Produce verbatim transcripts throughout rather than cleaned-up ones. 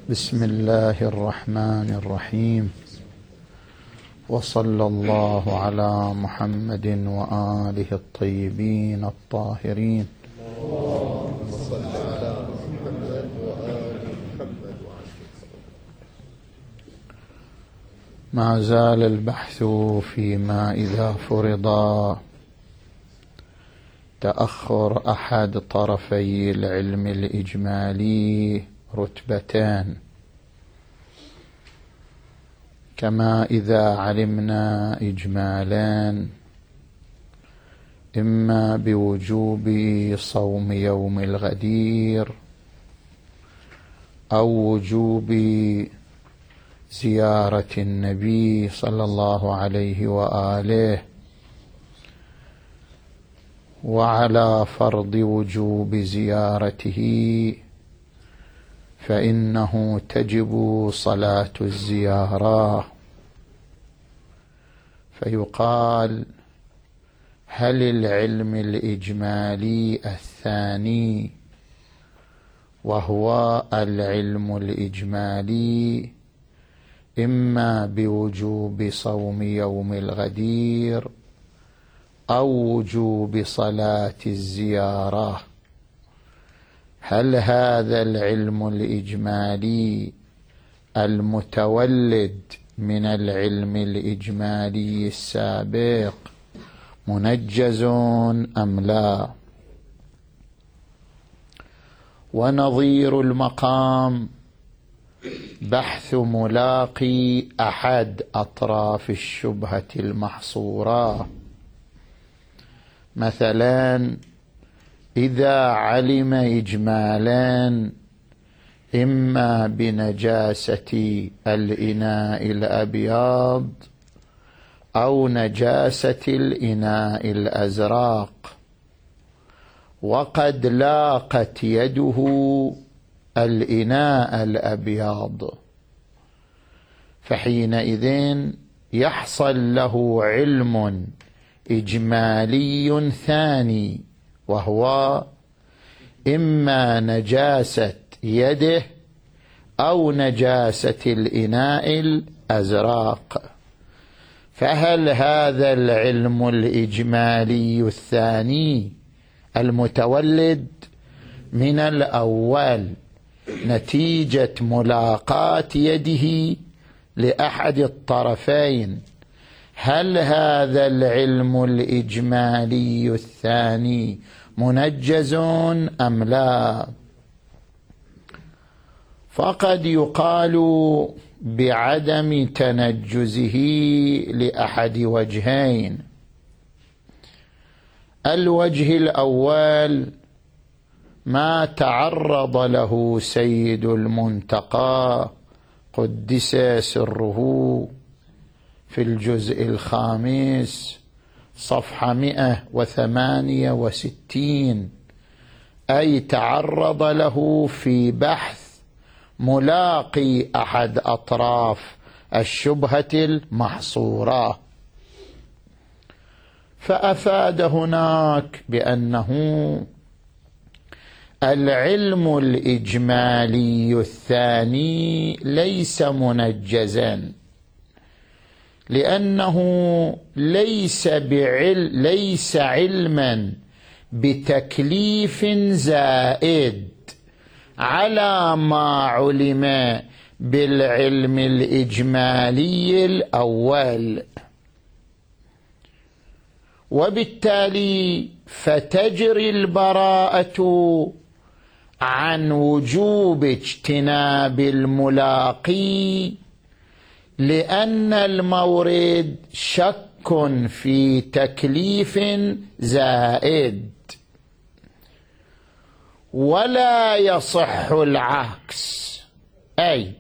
بسم الله الرحمن الرحيم، وصلى الله على محمد وآله الطيبين الطاهرين. اللهم صل على محمد وآل محمد. ما زال البحث فيما إذا فرض تأخر أحد طرفي العلم الإجمالي رتبتان، كما إذا علمنا إجمالا إما بوجوب صوم يوم الغدير أو وجوب زيارة النبي صلى الله عليه وآله، وعلى فرض وجوب زيارته فإنه تجب صلاة الزيارة. فيقال: هل العلم الإجمالي الثاني وهو العلم الإجمالي إما بوجوب صوم يوم الغدير أو وجوب صلاة الزيارة، هل هذا العلم الإجمالي المتولد من العلم الإجمالي السابق منجز أم لا؟ ونظير المقام بحث ملاقي أحد أطراف الشبهة المحصورة. مثلا إذا علم إجمالا إما بنجاسة الإناء الأبيض أو نجاسة الإناء الأزرق، وقد لاقت يده الإناء الأبيض، فحينئذ يحصل له علم إجمالي ثاني، وهو إما نجاسة يده أو نجاسة الإناء الأزرق. فهل هذا العلم الإجمالي الثاني المتولد من الأول نتيجة ملاقاة يده لأحد الطرفين، هل هذا العلم الإجمالي الثاني منجز أم لا؟ فقد يقال بعدم تنجزه لأحد وجهين. الوجه الأول ما تعرض له سيد المنتقى قدس سره في الجزء الخامس صفحة مئة وثمانية وستين، أي تعرض له في بحث ملاقي أحد أطراف الشبهة المحصورة، فأفاد هناك بأنه العلم الإجمالي الثاني ليس منجزا، لأنه ليس بعل ليس علما بتكليف زائد على ما علم بالعلم الإجمالي الأول، وبالتالي فتجري البراءة عن وجوب اجتناب الملاقي، لأن المورد شك في تكليف زائد. ولا يصح العكس، أي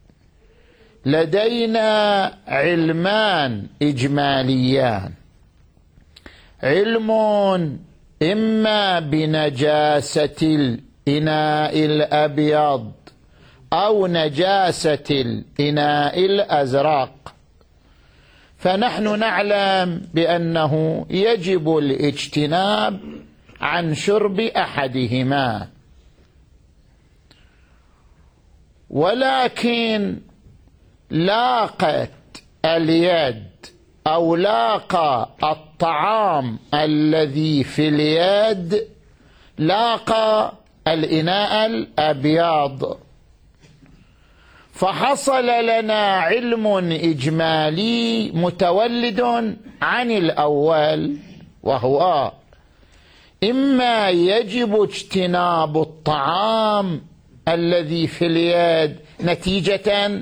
لدينا علمان إجماليان: علم إما بنجاسة الإناء الأبيض أو نجاسة الإناء الأزرق، فنحن نعلم بأنه يجب الاجتناب عن شرب أحدهما. ولكن لاقت اليد أو لاقى الطعام الذي في اليد لاقى الإناء الأبيض، فحصل لنا علم إجمالي متولد عن الأول، وهو إما يجب اجتناب الطعام الذي في اليد نتيجة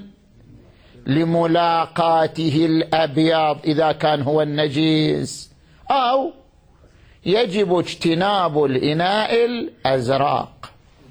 لملاقاته الأبيض إذا كان هو النجيس، أو يجب اجتناب الإناء الأزرق.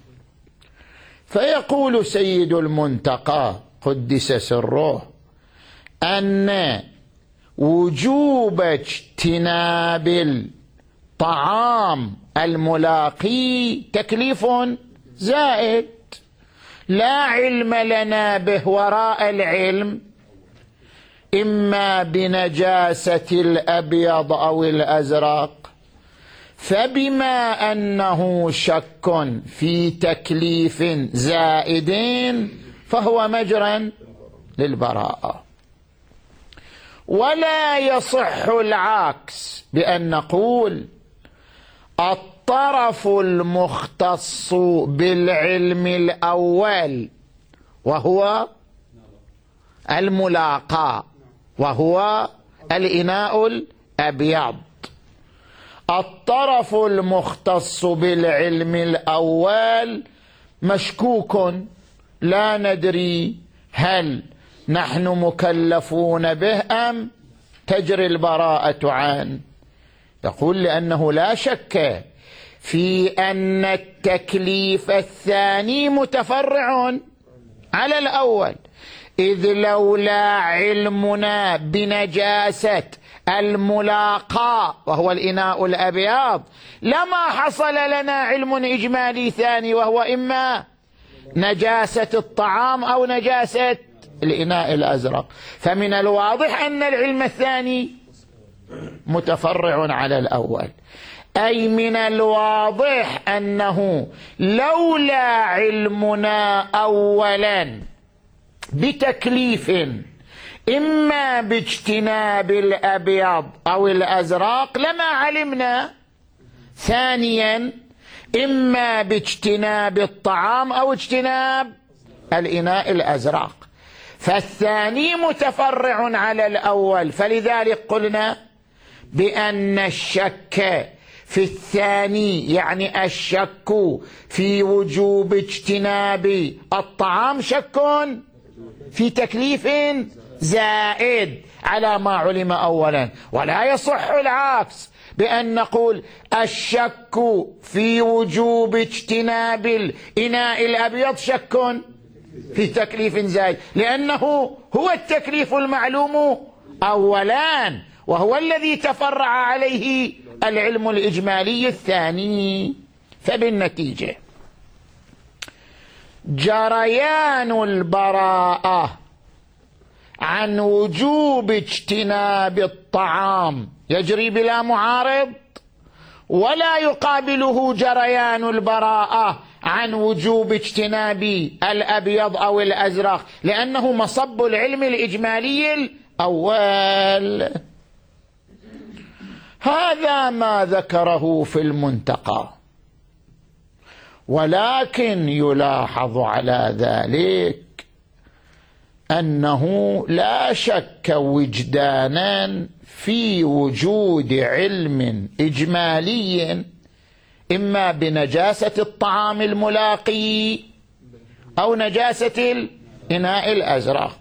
فيقول سيد المنتقى قدس سره أن وجوب اجتناب الطعام الملاقي تكليف زائد، لا علم لنا به وراء العلم، إما بنجاسة الأبيض أو الأزرق، فبما أنه شك في تكليف زائد فهو مجرى للبراءة. ولا يصح العكس بأن نقول الطرف المختص بالعلم الأول وهو الملاقى وهو الإناء الأبيض، الطرف المختص بالعلم الأول مشكوك، لا ندري هل نحن مكلفون به أم تجري البراءة عنه. يقول لأنه لا شك في أن التكليف الثاني متفرع على الأول، إذ لولا علمنا بنجاسة الملاقى وهو الإناء الأبيض لما حصل لنا علم إجمالي ثاني، وهو إما نجاسة الطعام أو نجاسة الإناء الأزرق. فمن الواضح أن العلم الثاني متفرع على الأول، أي من الواضح أنه لولا علمنا أولا بتكليف إما باجتناب الأبيض أو الأزرق لما علمنا ثانيا إما باجتناب الطعام أو اجتناب الإناء الأزرق، فالثاني متفرع على الأول. فلذلك قلنا بأن الشك في الثاني يعني الشك في وجوب اجتناب الطعام شك في تكليف زائد على ما علم أولا. ولا يصح العكس بأن نقول الشك في وجوب اجتناب الإناء الأبيض شك في تكليف زائد، لأنه هو التكليف المعلوم أولان وهو الذي تفرع عليه العلم الإجمالي الثاني. فبالنتيجة جريان البراءة عن وجوب اجتناب الطعام يجري بلا معارض، ولا يقابله جريان البراءة عن وجوب اجتناب الأبيض أو الأزرق، لأنه مصب العلم الإجمالي الأول. هذا ما ذكره في المنتقى، ولكن يلاحظ على ذلك أنه لا شك وجدانا في وجود علم إجمالي إما بنجاسة الطعام الملاقي أو نجاسة الإناء الأزرق،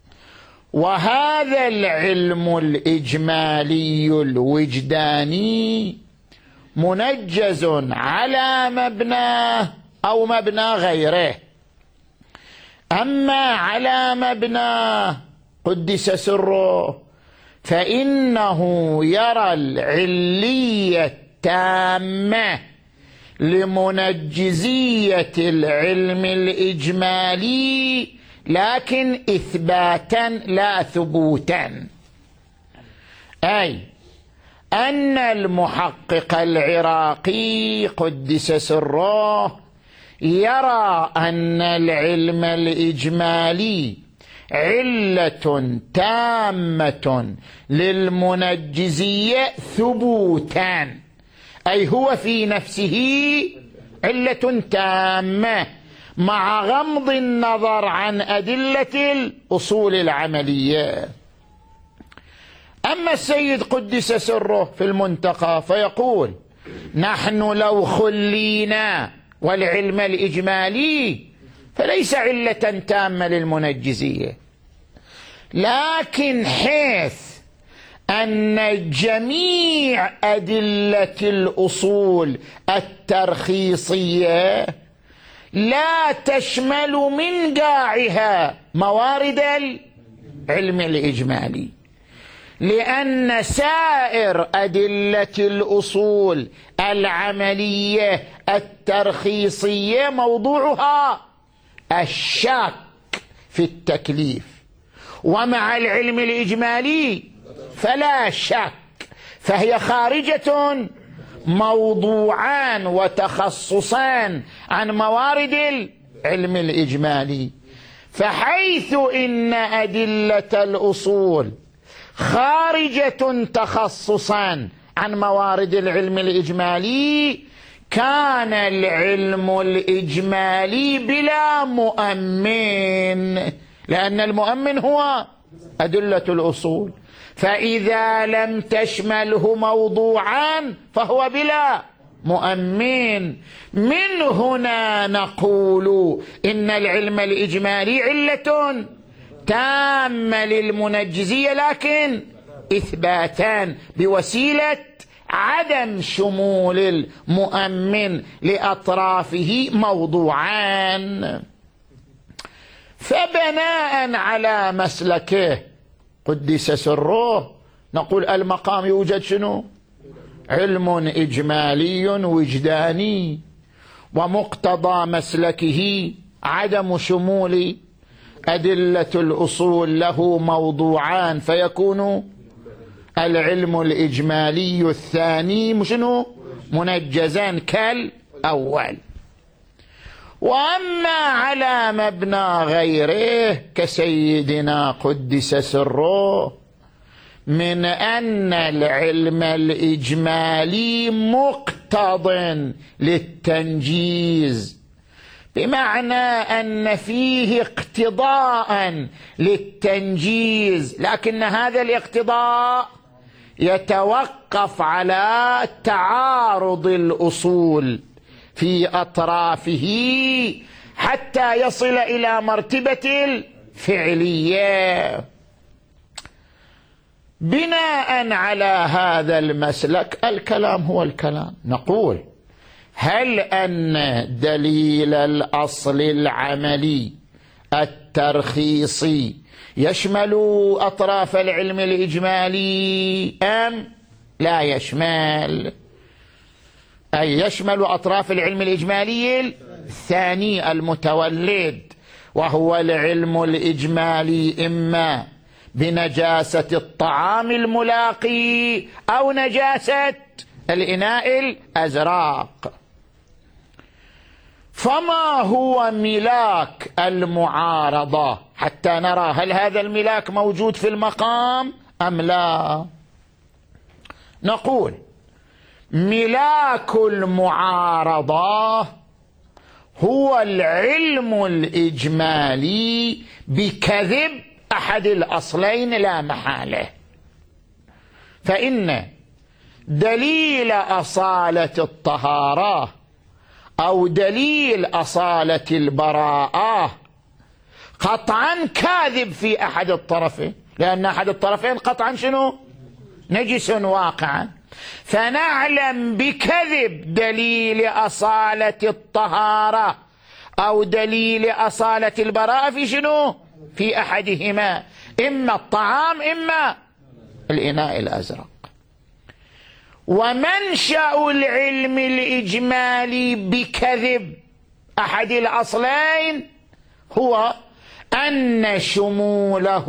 وهذا العلم الإجمالي الوجداني منجز على مبناه أو مبنى غيره. أما على مبناه قدس سره فإنه يرى العلية التامة لمنجزية العلم الإجمالي، لكن إثباتا لا ثبوتا، أي أن المحقق العراقي قدس سره يرى أن العلم الإجمالي علة تامة للمنجزية ثبوتا، أي هو في نفسه علة تامة مع غمض النظر عن أدلة الأصول العملية. أما السيد قدس سره في المنتقى فيقول: نحن لو خلينا والعلم الإجمالي فليس علة تامة للمنجزية، لكن حيث أن جميع أدلة الأصول الترخيصية لا تشمل من قاعها موارد العلم الإجمالي، لأن سائر أدلة الأصول العملية الترخيصية موضوعها الشك في التكليف، ومع العلم الإجمالي فلا شك، فهي خارجة موضوعان وتخصصان عن موارد العلم الإجمالي. فحيث إن أدلة الأصول خارجة تخصصا عن موارد العلم الإجمالي، كان العلم الإجمالي بلا مؤمن، لأن المؤمن هو أدلة الأصول، فإذا لم تشمله موضوعان فهو بلا مؤمن. من هنا نقول إن العلم الإجمالي علة تامة للمنجزية، لكن إثباتان بوسيلة عدم شمول المؤمن لأطرافه موضوعان. فبناء على مسلكه قدس سره نقول المقام يوجد شنو؟ علم إجمالي وجداني، ومقتضى مسلكه عدم شمول أدلة الأصول له موضوعان، فيكون العلم الإجمالي الثاني مشنو؟ منجزان كالأول. وأما على مبنى غيره كسيدنا قدس سره من أن العلم الإجمالي مقتض للتنجيز، بمعنى أن فيه اقتضاء للتنجيز، لكن هذا الاقتضاء يتوقف على تعارض الأصول في أطرافه حتى يصل إلى مرتبة الفعلية. بناء على هذا المسلك الكلام هو الكلام، نقول: هل أن دليل الأصل العملي الترخيصي يشمل أطراف العلم الإجمالي أم لا يشمل؟ أي يشمل أطراف العلم الإجمالي الثاني المتولد، وهو العلم الإجمالي إما بنجاسة الطعام الملاقي أو نجاسة الإناء الأزرق. فما هو ملاك المعارضة حتى نرى هل هذا الملاك موجود في المقام أم لا؟ نقول: ملاك المعارضة هو العلم الإجمالي بكذب أحد الأصلين لا محالة. فإن دليل أصالة الطهارة أو دليل أصالة البراءة قطعا كاذب في أحد الطرفين، لأن أحد الطرفين قطعا شنو؟ نجس واقعا. فنعلم بكذب دليل أصالة الطهارة أو دليل أصالة البراءة في شنو؟ في أحدهما، إما الطعام إما الإناء الأزرق. ومنشأ العلم الإجمالي بكذب أحد الأصلين هو أن شموله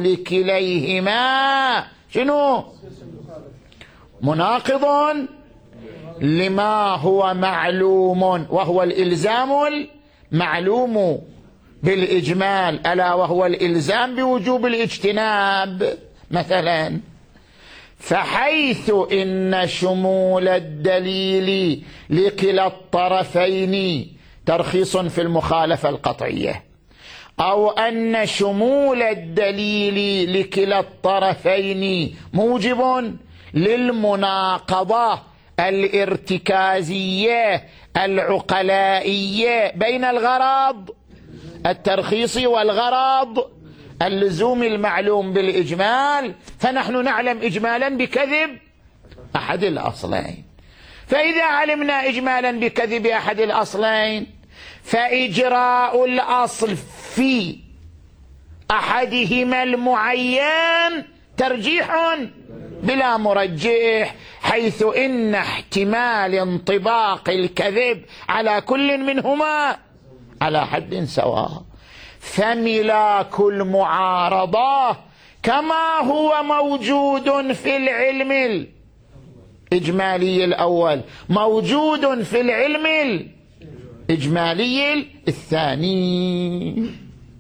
لكليهما شنو؟ مناقض لما هو معلوم، وهو الإلزام المعلوم بالإجمال، ألا وهو الإلزام بوجوب الاجتناب مثلا. فحيث إن شمول الدليل لكلا الطرفين ترخيص في المخالفة القطعية، أو أن شمول الدليل لكلا الطرفين موجب للمناقضة الارتكازية العقلائية بين الغرض الترخيصي والغرض اللزوم المعلوم بالإجمال، فنحن نعلم إجمالا بكذب أحد الأصلين. فإذا علمنا إجمالا بكذب أحد الأصلين، فإجراء الأصل في أحدهما المعين ترجيح بلا مرجح، حيث إن احتمال انطباق الكذب على كل منهما على حد سواء. فملاك المعارضة كما هو موجود في العلم الإجمالي الأول موجود في العلم الإجمالي الثاني.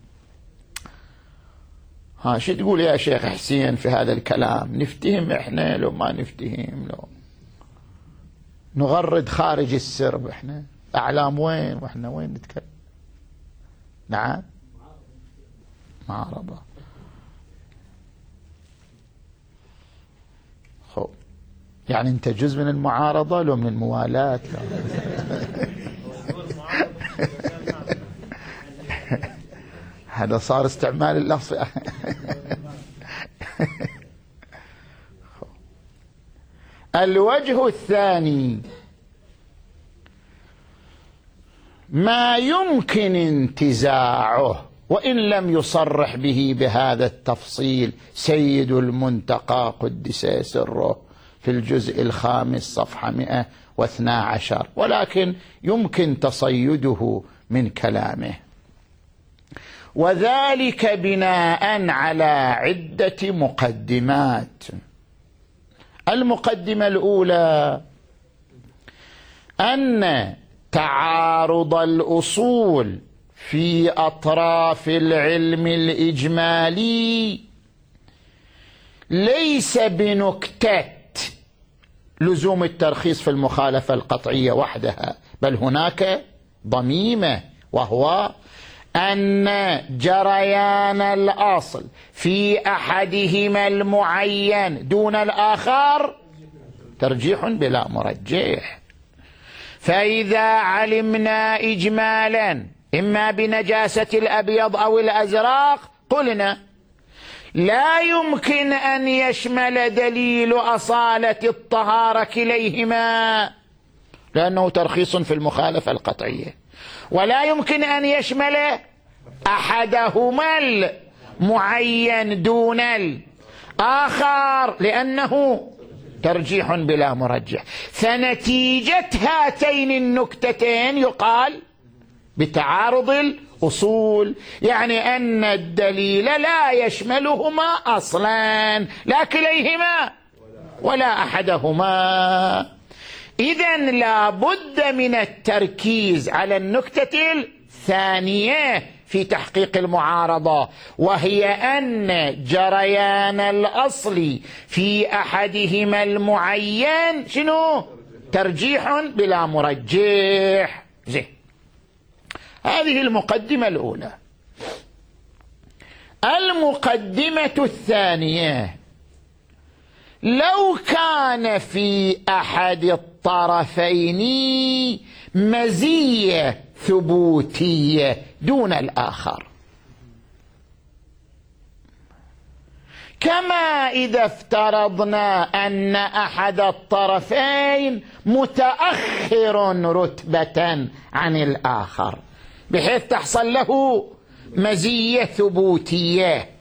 ها شو تقول يا شيخ حسين في هذا الكلام؟ نفتهم احنا لو ما نفتهم؟ لو نغرد خارج السرب احنا أعلام وين واحنا وين نتكلم؟ نعم معارضة. خو يعني انت جزء من المعارضة لو من الموالاة؟ هذا صار استعمال اللفظ. الوجه الثاني ما يمكن انتزاعه وإن لم يصرح به بهذا التفصيل سيد المنتقى قدس سره في الجزء الخامس صفحة مئة واثنى عشر، ولكن يمكن تصيده من كلامه، وذلك بناء على عدة مقدمات. المقدمة الأولى أن تعارض الأصول في أطراف العلم الإجمالي ليس بنكتة لزوم الترخيص في المخالفة القطعية وحدها، بل هناك ضميمة، وهو أن جريان الأصل في أحدهما المعين دون الآخر ترجيح بلا مرجح. فإذا علمنا إجمالا إما بنجاسة الأبيض أو الأزرق، قلنا لا يمكن أن يشمل دليل أصالة الطهارة كليهما لأنه ترخيص في المخالفة القطعية، ولا يمكن أن يشمل أحدهما المعين دون الآخر لأنه ترجيح بلا مرجح. فنتيجة هاتين النكتتين يقال بتعارض الأصول، يعني أن الدليل لا يشملهما أصلا، لا كليهما ولا أحدهما. إذن لا بد من التركيز على النكتة الثانية في تحقيق المعارضة، وهي أن جريان الأصل في أحدهما المعين شنو؟ ترجيح بلا مرجح. زي هذه المقدمة الأولى. المقدمة الثانية: لو كان في أحد الطرفين مزية ثبوتية دون الآخر، كما إذا افترضنا أن أحد الطرفين متأخر رتبة عن الآخر بحيث تحصل له مزية ثبوتية،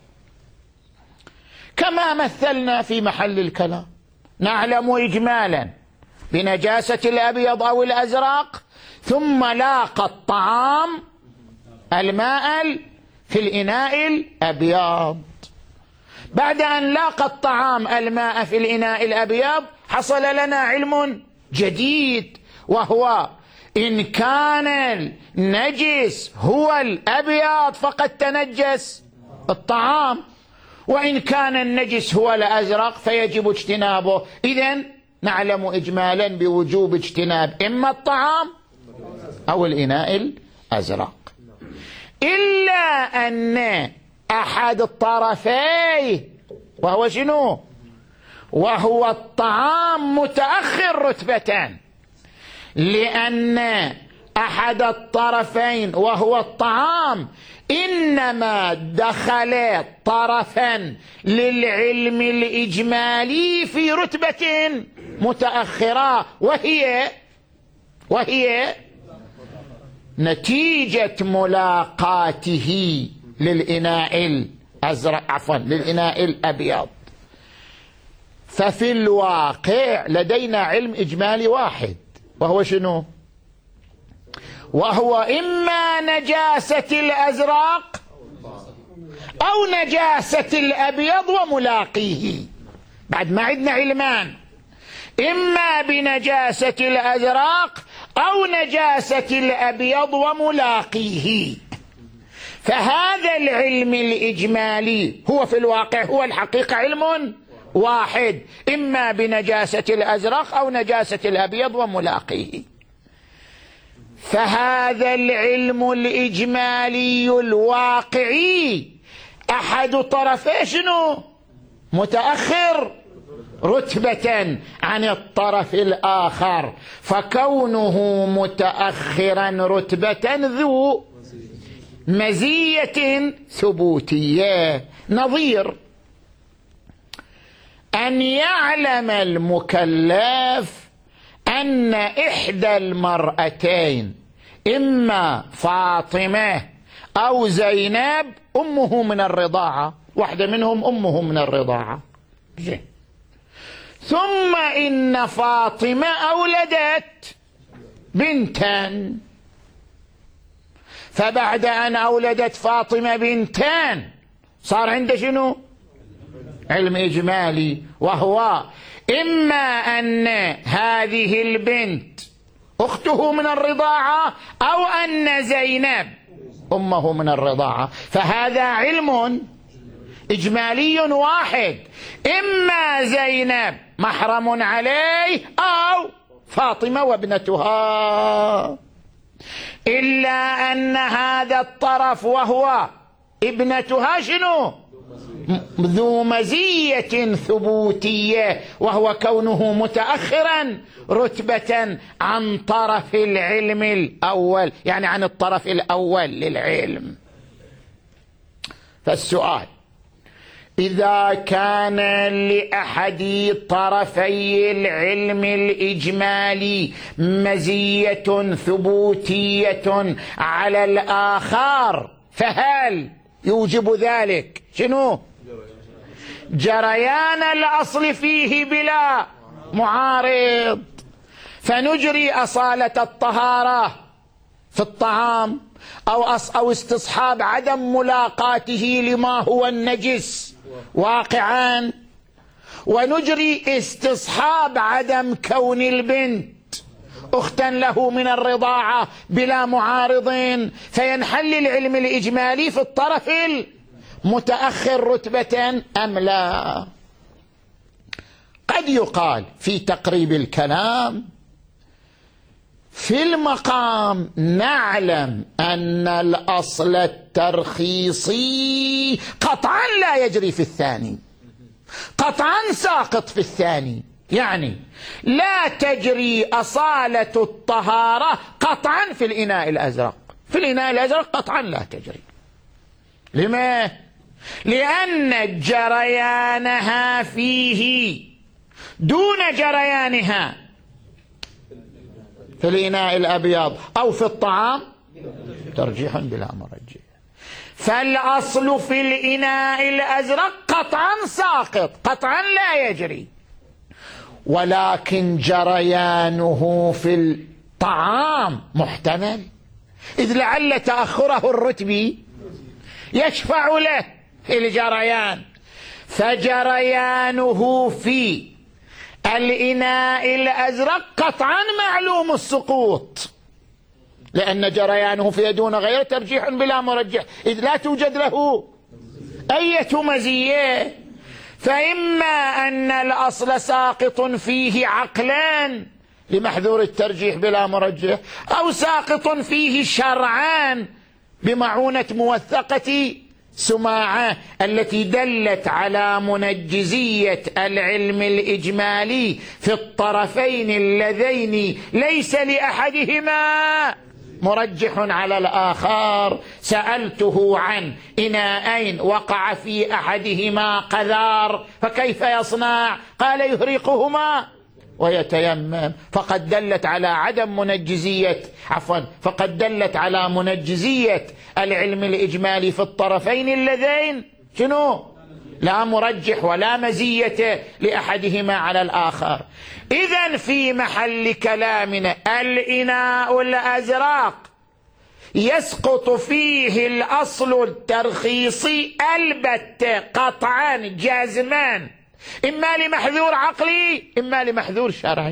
كما مثلنا في محل الكلام. نعلم إجمالا بنجاسة الأبيض أو الأزرق، ثم لاقى الطعام الماء في الإناء الأبيض. بعد أن لاقى الطعام الماء في الإناء الأبيض حصل لنا علم جديد، وهو إن كان النجس هو الأبيض فقد تنجس الطعام، وإن كان النجس هو الأزرق فيجب اجتنابه. إذن نعلم إجمالا بوجوب اجتناب إما الطعام أو الإناء الأزرق، إلا أن أحد الطرفين وهو شنو؟ وهو الطعام متأخر رتبة، لأن أحد الطرفين وهو الطعام إنما دخل طرفا للعلم الإجمالي في رتبة متأخرة، وهي وهي نتيجة ملاقاته للإناء الأزرق عفوا للإناء الأبيض. ففي الواقع لدينا علم إجمالي واحد، وهو شنو؟ وهو إما نجاسة الأزرق أو نجاسة الأبيض وملاقيه. بعد ما عندنا علمان، إما بنجاسة الأزرق أو نجاسة الأبيض وملاقيه. فهذا العلم الإجمالي هو في الواقع هو الحقيقة علم واحد، إما بنجاسة الأزرق أو نجاسة الأبيض وملاقيه. فهذا العلم الإجمالي الواقعي أحد طرفي شنو؟ متأخر رتبة عن الطرف الآخر، فكونه متأخرا رتبة ذو مزية ثبوتية، نظير أن يعلم المكلف أن إحدى المرأتين إما فاطمة أو زينب أمه من الرضاعة، واحدة منهم أمه من الرضاعة، جي. ثم إن فاطمة أولدت بنتان، فبعد أن أولدت فاطمة بنتان صار عنده شنو؟ علم إجمالي، وهو إما أن هذه البنت أخته من الرضاعة أو أن زينب أمه من الرضاعة. فهذا علم إجمالي واحد، إما زينب محرم عليه أو فاطمة وابنتها، إلا أن هذا الطرف وهو ابنتها شنو؟ ذو مزية ثبوتية، وهو كونه متأخرا رتبة عن طرف العلم الأول، يعني عن الطرف الأول للعلم. فالسؤال: إذا كان لأحد طرفي العلم الإجمالي مزية ثبوتية على الآخر، فهل يوجب ذلك شنو؟ جريان الأصل فيه بلا معارض، فنجري أصالة الطهارة في الطعام أو أو استصحاب عدم ملاقاته لما هو النجس واقعا، ونجري استصحاب عدم كون البنت أختا له من الرضاعة بلا معارضين، فينحل العلم الإجمالي في الطرف المتأخر رتبة أم لا؟ قد يقال في تقريب الكلام: في المقام نعلم أن الأصل الترخيصي قطعا لا يجري في الثاني، قطعا ساقط في الثاني، يعني لا تجري أصالة الطهارة قطعا في الإناء الأزرق، في الإناء الأزرق قطعا لا تجري. لما؟ لأن جريانها فيه دون جريانها في الإناء الأبيض أو في الطعام ترجيح بلا مرجح. فالأصل في الإناء الأزرق قطعا ساقط، قطعا لا يجري، ولكن جريانه في الطعام محتمل، إذ لعل تأخره الرتبي يشفع له في الجريان. فجريانه في الإناء الأزرق قطعا معلوم السقوط، لأن جريانه في دون غيره ترجيح بلا مرجح، إذ لا توجد له أي مزية. فإما أن الأصل ساقط فيه عقلا لمحذور الترجيح بلا مرجح، أو ساقط فيه شرعا بمعونة موثقة سماعة التي دلت على منجزية العلم الإجمالي في الطرفين اللذين ليس لأحدهما مرجح على الآخر. سألته عن إناءين وقع في أحدهما قذار فكيف يصنع؟ قال يهرقهما ويتيمم. فقد دلت على عدم منجزية عفوا فقد دلت على منجزية العلم الإجمالي في الطرفين اللذين شنو؟ لا مرجح ولا مزية لأحدهما على الآخر. إذن في محل كلامنا الإناء الأزرق يسقط فيه الأصل الترخيصي البتة قطعا جازما، إما لمحذور عقلي إما لمحذور شرعي.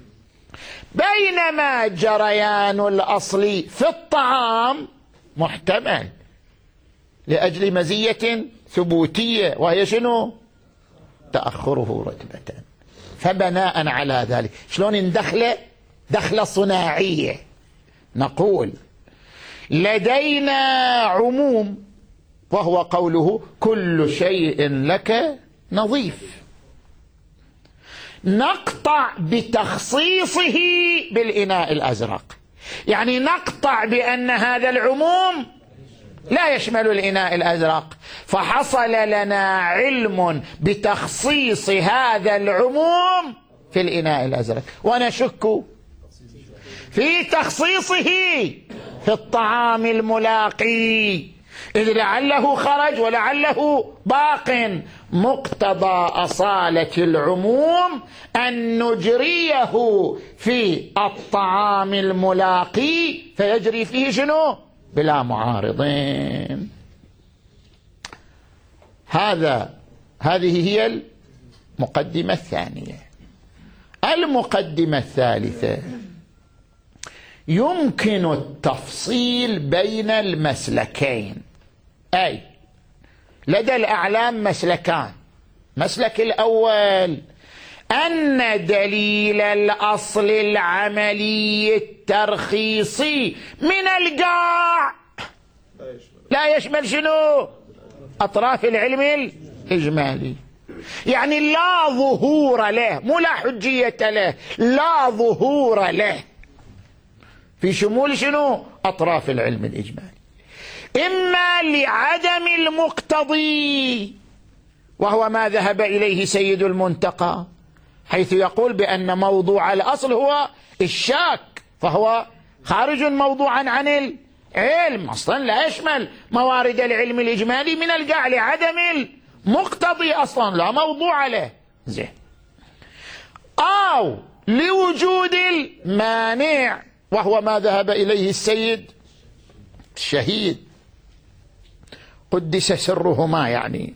بينما جريان الأصل في الطعام محتمل لأجل مزية ثبوتية وهي شنو؟ تأخره رتبة. فبناء على ذلك شلون ندخل دخلة صناعية؟ نقول لدينا عموم وهو قوله كل شيء لك نظيف، نقطع بتخصيصه بالإناء الأزرق، يعني نقطع بأن هذا العموم لا يشمل الإناء الأزرق، فحصل لنا علم بتخصيص هذا العموم في الإناء الأزرق، ونشك في تخصيصه في الطعام الملاقي، إذ لعله خرج ولعله باق. مقتضى أصالة العموم أن نجريه في الطعام الملاقي فيجري فيه شنو؟ بلا معارضين. هذا هذه هي المقدمة الثانية. المقدمة الثالثة يمكن التفصيل بين المسلكين، أي لدى الأعلام مسلكان. مسلك الأول أن دليل الأصل العملي الترخيصي من القاع لا يشمل شنو؟ أطراف العلم الإجمالي، يعني لا ظهور له، مو لا حجية له، لا ظهور له في شمول شنو؟ أطراف العلم الإجمالي، إما لعدم المقتضي وهو ما ذهب إليه سيد المنتقى، حيث يقول بأن موضوع الأصل هو الشاك، فهو خارج موضوعا عن العلم، أصلا لا يشمل موارد العلم الإجمالي من القاع لعدم المقتضي، أصلا لا موضوع له. زين. أو لوجود المانع وهو ما ذهب إليه السيد الشهيد قدس سرهما، يعني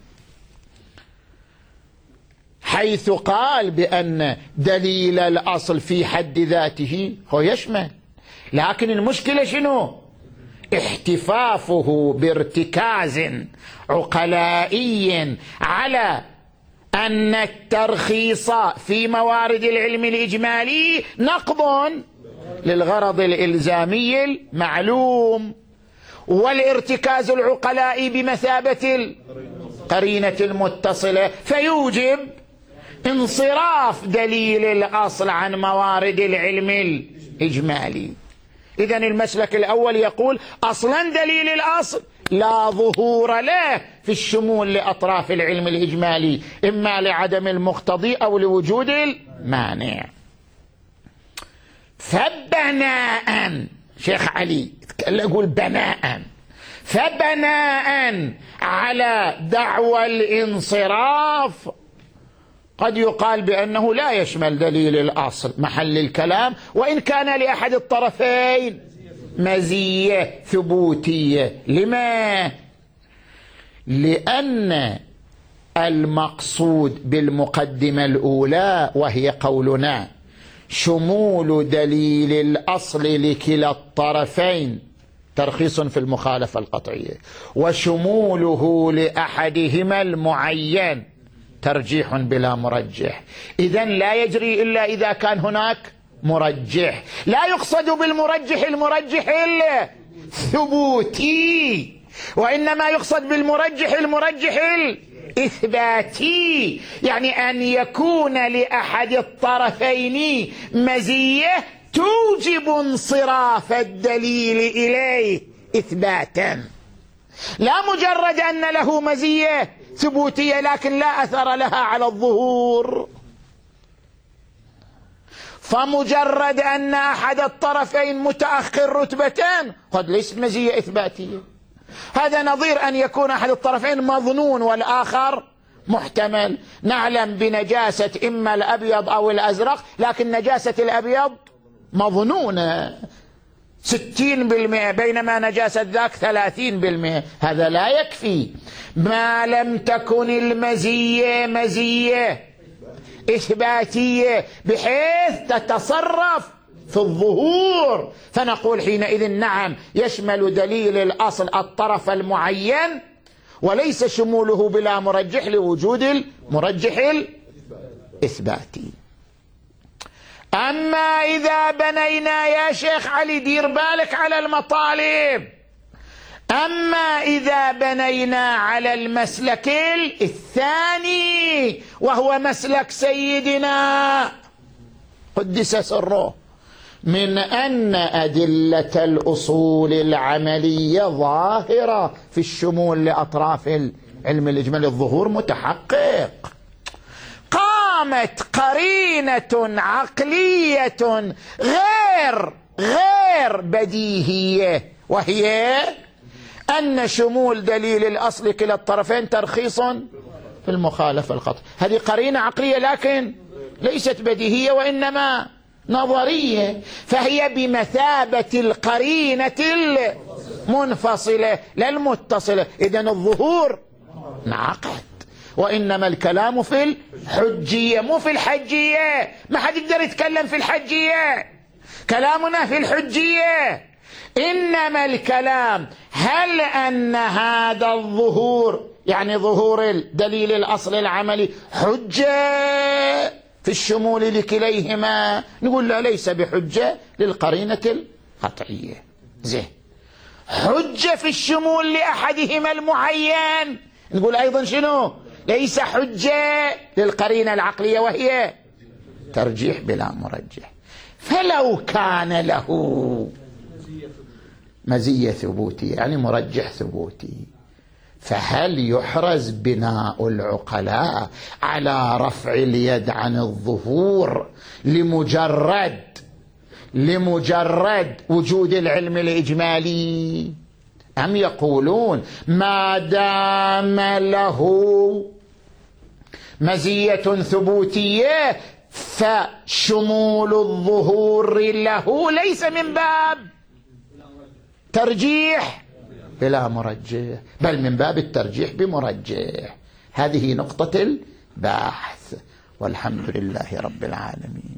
حيث قال بأن دليل الأصل في حد ذاته هو يشمل، لكن المشكلة شنو؟ احتفافه بارتكاز عقلائي على أن الترخيص في موارد العلم الإجمالي نقض للغرض الإلزامي المعلوم، والارتكاز العقلائي بمثابة القرينة المتصلة، فيوجب انصراف دليل الأصل عن موارد العلم الإجمالي. إذن المسلك الأول يقول أصلا دليل الأصل لا ظهور له في الشمول لأطراف العلم الإجمالي، إما لعدم المقتضي أو لوجود المانع. فبناء شيخ علي يقول بناء فبناء على دعوى الانصراف قد يقال بأنه لا يشمل دليل الأصل محل الكلام، وإن كان لأحد الطرفين مزية ثبوتية. لما؟ لأن المقصود بالمقدمة الأولى وهي قولنا شمول دليل الأصل لكلا الطرفين ترخيص في المخالفة القطعية، وشموله لأحدهما المعين ترجيح بلا مرجح. إذن لا يجري إلا إذا كان هناك مرجح. لا يقصد بالمرجح المرجح الثبوتي، وإنما يقصد بالمرجح المرجح الإثباتي، يعني أن يكون لأحد الطرفين مزية توجب انصراف الدليل إليه إثباتا، لا مجرد أن له مزية ثبوتية لكن لا أثر لها على الظهور. فمجرد أن أحد الطرفين متأخر رتبتان قد ليست مزية إثباتية. هذا نظير أن يكون أحد الطرفين مظنون والآخر محتمل. نعلم بنجاسة إما الأبيض أو الأزرق، لكن نجاسة الأبيض مظنونة ستين بالمئة بينما نجاسة ذاك ثلاثين بالمئة. هذا لا يكفي ما لم تكن المزية مزية إثباتية بحيث تتصرف في الظهور، فنقول حينئذ نعم يشمل دليل الأصل الطرف المعين وليس شموله بلا مرجح لوجود المرجح الإثباتي. أما إذا بنينا يا شيخ علي دير بالك على المطالب، أما إذا بنينا على المسلك الثاني وهو مسلك سيدنا قدس سره من أن أدلة الأصول العملية ظاهرة في الشمول لأطراف العلم الإجمالي، الظهور متحقق، قامت قرينة عقلية غير غير بديهية وهي أن شمول دليل الأصل كلا الطرفين ترخيص في المخالفة القطعية. هذه قرينة عقلية لكن ليست بديهية وإنما نظرية، فهي بمثابة القرينة المنفصلة لا المتصلة. إذن الظهور انعقد، وإنما الكلام في الحجية مو في الحجية. ما حد يقدر يتكلم في الحجية، كلامنا في الحجية. إنما الكلام هل أن هذا الظهور يعني ظهور الدليل الأصل العملي حجة في الشمول لكليهما؟ نقول لا، ليس بحجة للقرينة القطعية. زين، حجة في الشمول لأحدهما المعين، نقول أيضا شنو؟ ليس حجة للقرينة العقلية وهي ترجيح بلا مرجح. فلو كان له مزية ثبوتية يعني مرجح ثبوتي، فهل يحرز بناء العقلاء على رفع اليد عن الظهور لمجرد لمجرد وجود العلم الإجمالي، أم يقولون ما دام له مزية ثبوتية فشمول الظهور له ليس من باب ترجيح بلا مرجح بل من باب الترجيح بمرجح؟ هذه نقطة البحث، والحمد لله رب العالمين.